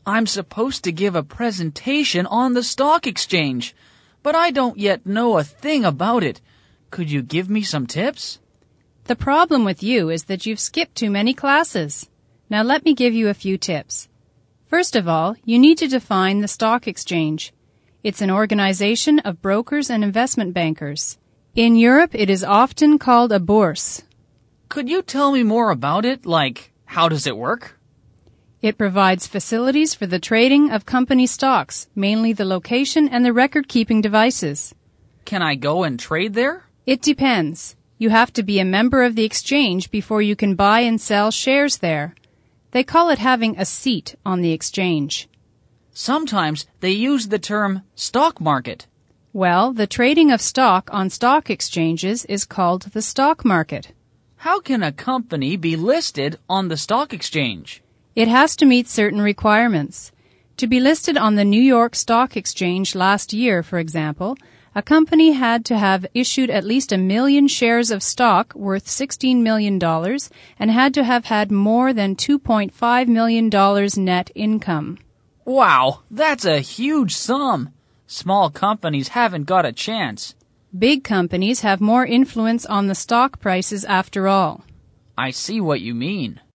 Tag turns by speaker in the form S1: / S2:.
S1: I'm supposed to give a presentation on the stock exchange, but I don't yet know a thing about it. Could you give me some tips?
S2: The problem with you is that you've skipped too many classes. Now let me give you a few tips. First of all, you need to define the stock exchange. It's an organization of brokers and investment bankers. In Europe, it is often called a bourse.
S1: Could you tell me more about it? Like, how does it work?
S2: It provides facilities for the trading of company stocks, mainly the location and the record-keeping devices.
S1: Can I go and trade there?
S2: It depends. You have to be a member of the exchange before you can buy and sell shares there. They call it having a seat on the exchange.
S1: Sometimes they use the term stock market.
S2: Well, the trading of stock on stock exchanges is called the stock market.
S1: How can a company be listed on the stock exchange?
S2: It has to meet certain requirements. To be listed on the New York Stock Exchange last year, for example, a company had to have issued at least 1 million shares of stock worth $16 million and had to have had more than $2.5 million net income.
S1: Wow, that's a huge sum. Small companies haven't got a chance.
S2: Big companies have more influence on the stock prices after all.
S1: I see what you mean.